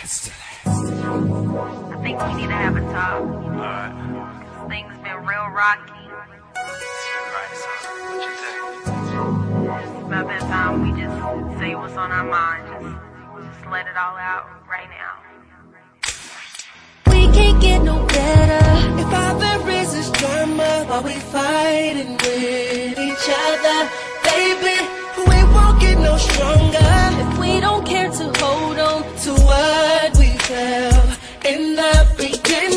I think we need to have a talk. Alright. Things been real rocky. Right, so what you think? It's about that time we just say what's on our mind. Just let it all out right now. We can't get no better if all there is drama while we fighting with each other. Baby, we won't get no stronger if we don't care to hold on to what we felt in the beginning.